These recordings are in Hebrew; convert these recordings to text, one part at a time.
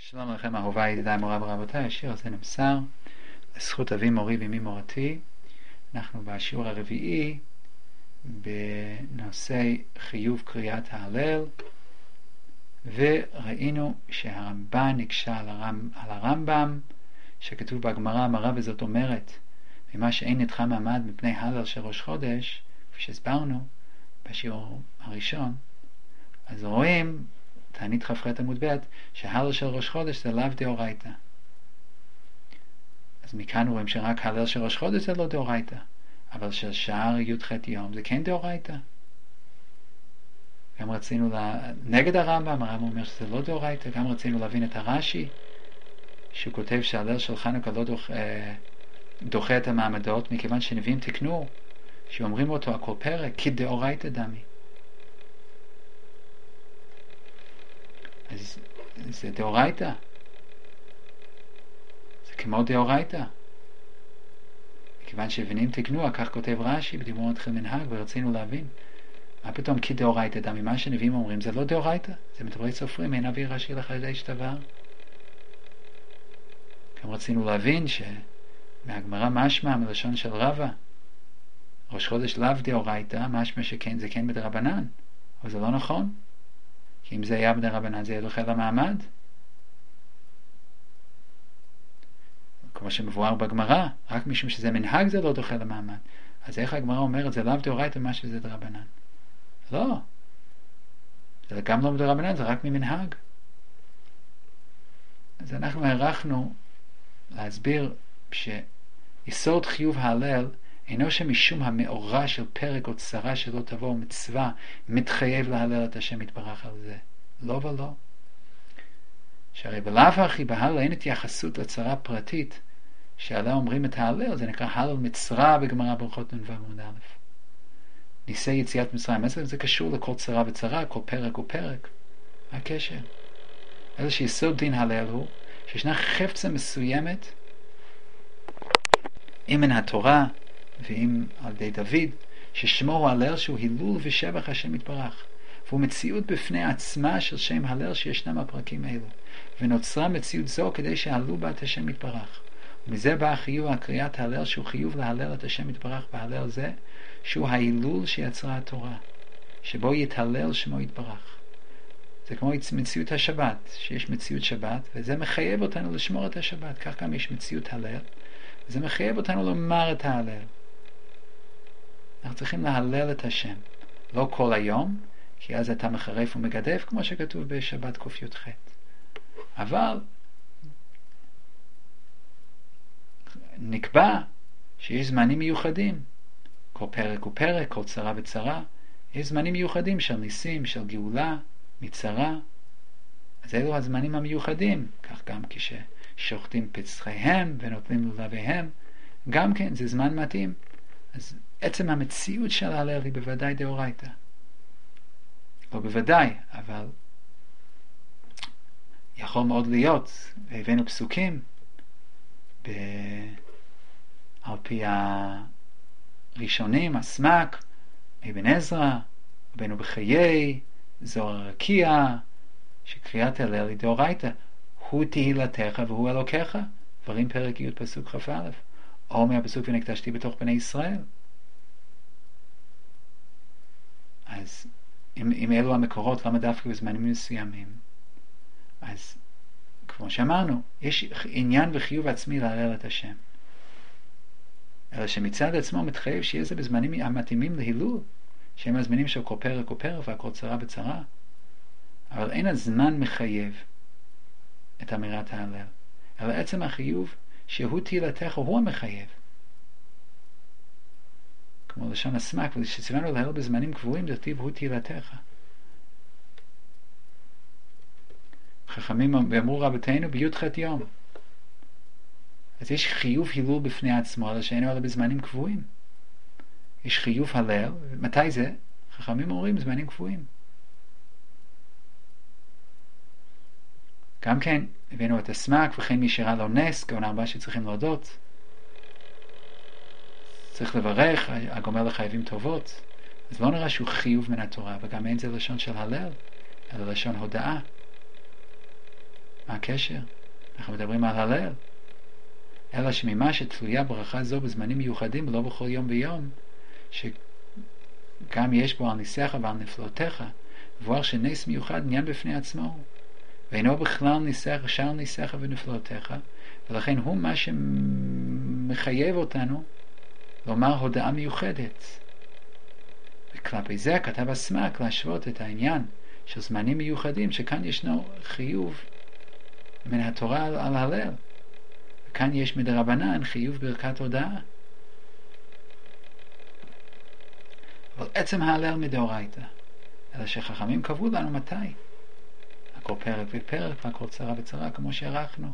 שלום לכם אהוביי, ידידיי, מוריי ורבותיי. השיר הזה נמסר לזכות אבי מורי ואמי מורתי. אנחנו בשיעור הרביעי בנושא חיוב קריאת ההלל, וראינו שהרמב"ן נקשה על הרמב"ם שכתוב בגמרא, אמרה וזאת אומרת, ממה שאין נדחה מעמד מפני הלל של ראש חודש, כפי שהסברנו בשיעור הראשון. אז רואים תענית כ"ח עמוד ב' שהלל של ראש חודש זה לאו דאורייתא. אז מכאן רואים שרק הלל של ראש חודש זה לא דאורייתא, אבל של שער י"ח יום זה כן דאורייתא. גם רצינו נגד הרמב"ם אומר שזה לא דאורייתא. גם רצינו להבין את הרש"י שהוא כותב שההלל של חנוכה לא דוחה את המעמדות, מכיוון שנביאים תקנו שאומרים אותו הכל פרק כי דאורייתא דמי. אז זה דאורייתא, זה כמו דאורייתא, מכיוון שבנים תקנו, כך כותב רש"י בדיבור מתחיל מנהג, ורצינו להבין מה פתאום כי דאורייתא דמי. מה שנביאים אומרים זה לא דאורייתא, זה מדברי סופרים, אין אוויר רש"י לחדש דבר. גם רצינו להבין שמהגמרא משמע מלשון של רבא ראש חודש לאו דאורייתא, משמע שכן זה כן בדרבנן, אבל זה לא נכון, כי אם זה היה בדרבנן זה יהיה דוחה למעמד, כמו שמבואר בגמרא, רק משום שזה מנהג זה לא דוחה למעמד. אז איך הגמרא אומרת זה לאו דאורייתא מה שזה דרבנן? לא, זה גם לא בדרבנן, זה רק ממנהג. אז אנחנו הערכנו להסביר שיסוד חיוב ההלל אינו שמשום המאורע של פרק או צרה שלא תבוא מצווה מתחייב להלל את השם יתברך על זה. לא ולא. שהרי בלאו הכי בהלל אין התייחסות לצרה פרטית שעליה אומרים את ההלל, זה נקרא הלל מצרה בגמרא ברכות נ"ו עמוד א'. ניסי יציאת מצרים, זה קשור לכל צרה וצרה, כל פרק ופרק. מה הקשר? אלא שיסוד דין הלל הוא שישנה חפצה מסוימת אם מן התורה ואם על ידי דוד, ששמו הוא הלל שהוא הילול ושבח השם יתברך, והוא מציאות בפני עצמה של שם הלל שישנם הפרקים האלו, ונוצרה מציאות זו כדי שהללו בה את השם יתברך. ומזה בא חיוב הקריאת ההלל שהוא חיוב להלל את השם יתברך בהלל זה, שהוא ההילול שיצרה התורה, שבו יתהלל שמו יתברך. זה כמו מציאות השבת, שיש מציאות שבת, וזה מחייב אותנו לשמור את השבת. כך גם יש מציאות הלל, וזה מחייב אותנו לומר את ההלל. אנחנו צריכים להלל את השם, לא כל היום, כי אז אתה מחרף ומגדף, כמו שכתוב בשבת ק"ח. אבל נקבע שיש זמנים מיוחדים, כל פרק ופרק, כל צרה וצרה, יש זמנים מיוחדים של ניסים, של גאולה, מצרה. אז אלו הזמנים המיוחדים, כך גם כששוחטים פצחיהם ונוטלים לולביהם, גם כן זה זמן מתאים. אז עצם המציאות של ההלל היא בוודאי דאורייתא. לא בוודאי, אבל יכול מאוד להיות, והבאנו פסוקים על פי הראשונים, הסמק, אבן עזרא, הבאנו בחיי, זוהר הרקיע, שקריאת הלל היא דאורייתא. הוא תהילתך והוא אלוקיך, דברים פרק י' פסוק כ"א, או מהפסוק ונקדשתי בתוך בני ישראל. אז אם אלו המקורות, למה דווקא בזמנים מסוימים? אז כמו שאמרנו, יש עניין וחיוב עצמי להלל את השם, אלא שמצד עצמו מתחייב שיהיה זה בזמנים המתאימים להילול, שהם הזמנים של כל פרק ופרק והכל צרה וצרה, אבל אין הזמן מחייב את אמירת ההלל, אלא עצם החיוב שהוא תהילתך הוא המחייב, כמו לשון הסמק, ושציוונו להלל בזמנים קבועים דכתיב הוא תהילתך. חכמים ואמרו רבותינו בי"ח יום. אז יש חיוב הילול בפני עצמו, אלא שאינו אלא בזמנים קבועים. יש חיוב הלל, מתי זה? חכמים אומרים זמנים קבועים. גם כן הבאנו את הסמק, וכן מי שראה לו נס, כהן 4 שצריכים להודות, צריך לברך, הגומר לחייבים טובות. אז לא נראה שהוא חיוב מן התורה, וגם אין זה לשון של הלל, אלא לשון הודאה. מה הקשר? אנחנו מדברים על הלל. אלא שממה שתלויה ברכה זו בזמנים מיוחדים ולא בכל יום ויום, שגם יש בו על ניסיך ועל נפלותיך, ובואר שנס מיוחד עניין בפני עצמו, ואינו בכלל ניסך, שאר ניסיך ונפלותיך, ולכן הוא מה שמחייב אותנו לומר הודעה מיוחדת. וכלפי זה כתב הסמ"ק להשוות את העניין של זמנים מיוחדים, שכאן ישנו חיוב מן התורה על הלל, וכאן יש מדרבנן חיוב ברכת הודעה. אבל עצם ההלל מדאורייתא, אלא שחכמים קבעו לנו מתי, הכל פרק ופרק והכל צרה וצרה, כמו שערכנו.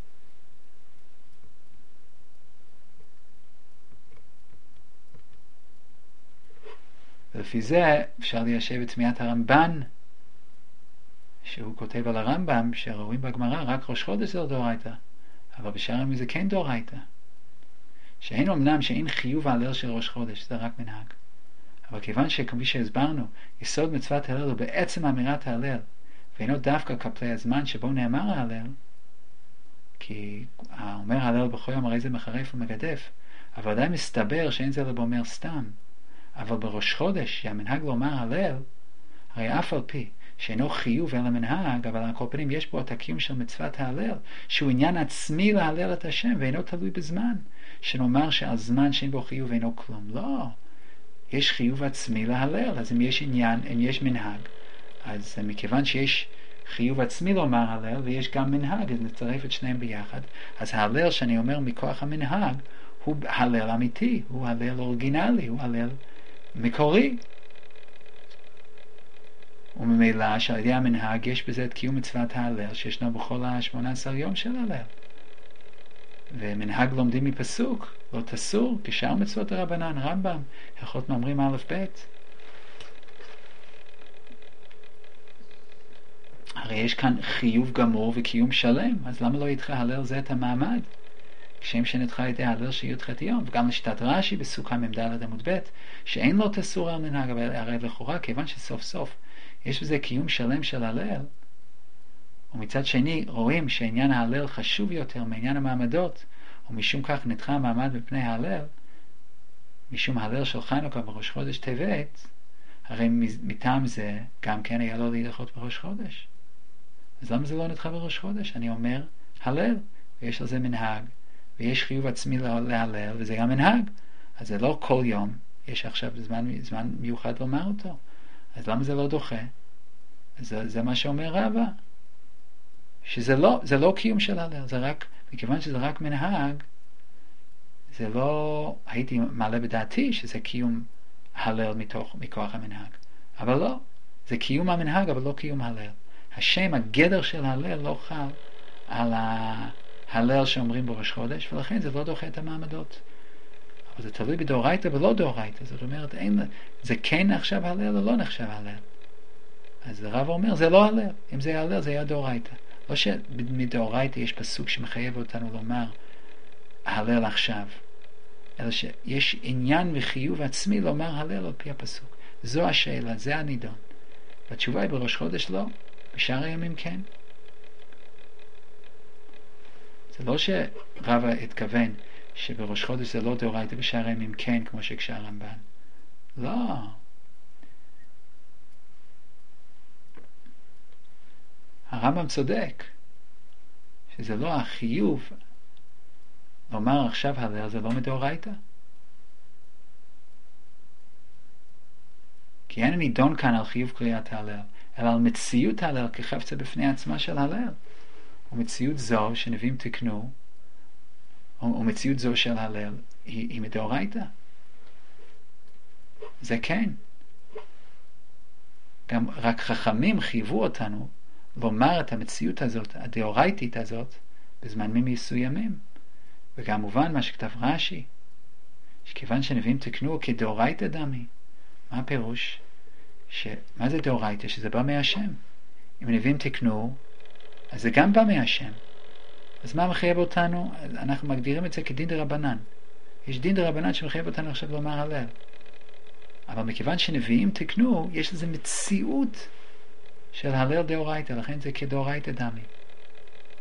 ולפי זה אפשר ליישב את תמיהת הרמב"ן, שהוא כותב על הרמב"ם שרואים בגמרא רק ראש חודש זה דאורייתא, אבל בשאר ימים זה כן דאורייתא, שאין אמנם שאין חיוב ההלל של ראש חודש, זה רק מנהג, אבל כיוון שכפי שהסברנו, יסוד מצוות ההלל הוא בעצם אמירת ההלל, ואינו דווקא כפלי הזמן שבו נאמר ההלל, כי אומר ההלל בכל יום הרי זה מחרף ומגדף, אבל עדיין מסתבר שאין זה אלא אומר סתם. אבל בראש חודש שהמנהג לומר הלל, הרי אף על פי שאינו חיוב אלא מנהג, אבל על כל פנים יש בו את הקיום של מצוות ההלל, שהוא עניין עצמי להלל את השם, ואינו תלוי בזמן, שנאמר שעל זמן שאין בו חיוב אינו כלום. לא, יש חיוב עצמי להלל. אז אם יש עניין, אם יש מנהג, אז מכיוון שיש חיוב עצמי לומר הלל ויש גם מנהג, אז נצרף את שניהם ביחד. אז ההלל שאני אומר מכוח המנהג הוא הלל אמיתי, הוא הלל אורגינלי, הוא הלל מקורי, וממילא שעל ידי המנהג יש בזה את קיום מצוות ההלל שישנו בכל 18 יום של הלל. ומנהג לומדים מפסוק, לא תסור כשאר מצוות הרבנן, רמב"ם, הלכות מאמרים א' ב'. הרי יש כאן חיוב גמור וקיום שלם, אז למה לא ידחה הלל זה את המעמד? כשם שנדחה על ידי הלל של י"ח יום, וגם לשיטת רש"י בסוכה מ"ד עמוד ב', שאין לו תסור על מנהג, אבל הרי לכאורה, כיוון שסוף סוף יש בזה קיום שלם של הלל, ומצד שני רואים שעניין ההלל חשוב יותר מעניין המעמדות, ומשום כך נדחה המעמד מפני ההלל, משום ההלל של חנוכה בראש חודש טבת, הרי מטעם זה גם כן היה לו להידחות בראש חודש. אז למה זה לא נדחה בראש חודש? אני אומר הלל, ויש על זה מנהג, ויש חיוב עצמי להלל, וזה גם מנהג. אז זה לא כל יום, יש עכשיו זמן מיוחד לומר אותו. אז למה זה לא דוחה? זה מה שאומר רבא, שזה לא קיום של הלל, זה רק, מכיוון שזה רק מנהג, זה לא, הייתי מעלה בדעתי שזה קיום הלל מכוח המנהג, אבל לא, זה קיום המנהג אבל לא קיום הלל. השם, הגדר של הלל לא חל על ההלל שאומרים בראש חודש, ולכן זה לא דוחה את המעמדות. אבל זה תלוי בדאורייתא ולא דאורייתא, זאת אומרת, זה כן נחשב הלל או לא נחשב הלל. אז הרב אומר, זה לא הלל, אם זה הלל זה היה דאורייתא. לא שמדאורייתא יש פסוק שמחייב אותנו לומר הלל עכשיו, אלא שיש עניין וחיוב עצמי לומר הלל על פי הפסוק. זו השאלה, זה הנידון. והתשובה היא בראש חודש לא, בשאר הימים כן. זה לא שרבא התכוון שבראש חודש זה לא דאורייתא, בשאר הימים כן, כמו שקשה הרמב"ן. לא. הרמב"ם צודק, שזה לא החיוב לומר עכשיו הלל, זה לא מדאורייתא. כי אין נידון כאן על חיוב קריאת ההלל, אלא על מציאות ההלל כחפצה בפני עצמה של הלל. ומציאות זו שנביאים תקנו, ומציאות זו של הלל, היא מדאורייתא. זה כן. גם רק חכמים חייבו אותנו לומר את המציאות הזאת, הדאורייתית הזאת, בזמנים מסוימים. וגם מובן מה שכתב רש"י, שכיוון שנביאים תקנו כדאורייתא דמי. מה הפירוש? מה זה דאורייתא? שזה בא מהשם. אם נביאים תקנו, אז זה גם בא מהשם. אז מה מחייב אותנו? אנחנו מגדירים את זה כדין דרבנן. יש דין דרבנן שמחייב אותנו עכשיו לומר הלל. אבל מכיוון שנביאים תקנו, יש לזה מציאות של הלל דאורייתא, לכן זה כדאורייתא דמי.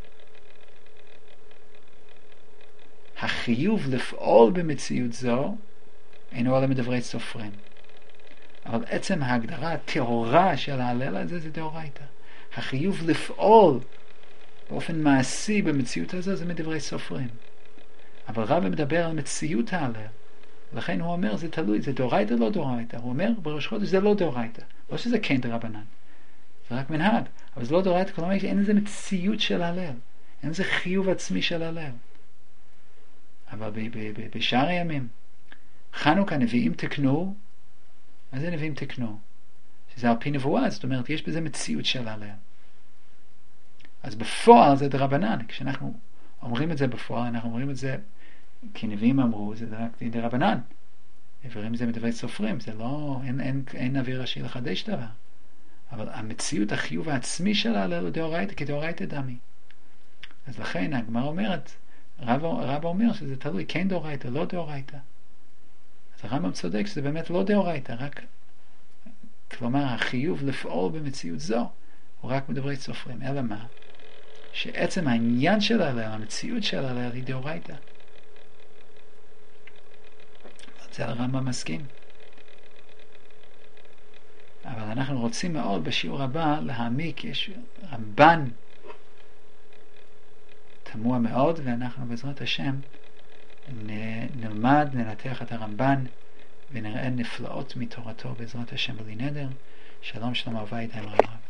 החיוב לפעול במציאות זו אינו עולה מדברי סופרים. אבל עצם ההגדרה הטהורה של ההלל הזה זה דאורייתא. החיוב לפעול באופן מעשי במציאות הזו זה מדברי סופרים. אבל רבא מדבר על מציאות ההלל. לכן הוא אומר זה תלוי, זה דאורייתא לא דאורייתא. הוא אומר בראש חודש זה לא דאורייתא. לא שזה כן דרבנן. זה רק מנהג. אבל זה לא דאורייתא, כלומר אין איזה מציאות של הלל. אין איזה חיוב עצמי של הלל. אבל בשאר הימים, חנוכה נביאים תקנו, מה זה נביאים תקנו? שזה על פי נבואה, זאת אומרת, יש בזה מציאות של הלל. אז בפועל זה דרבנן. כשאנחנו אומרים את זה בפועל, אנחנו אומרים את זה, כי נביאים אמרו, זה רק דרבנן. עברים זה מדברי סופרים, זה לא, אין אוויר ראשי לחדש דבר. אבל המציאות, החיוב העצמי של ההלל הוא דאורייתא, כי דאורייתא דמי. אז לכן הגמרא אומרת, רב אומר שזה תלוי, כן דאורייתא, לא דאורייתא. אז הרמב"ם צודק שזה באמת לא דאורייתא, רק, כלומר, החיוב לפעול במציאות זו, הוא רק מדברי סופרים. אלא מה? שעצם העניין של ההלל, המציאות של ההלל היא דאורייתא. זה הרמב"ם מסכים. אבל אנחנו רוצים מאוד בשיעור הבא להעמיק, יש רמב"ן תמוה מאוד, ואנחנו בעזרת השם נלמד, ננתח את הרמב"ן ונראה נפלאות מתורתו בעזרת השם בלי נדר. שלום שלום אהבה איתי מרב.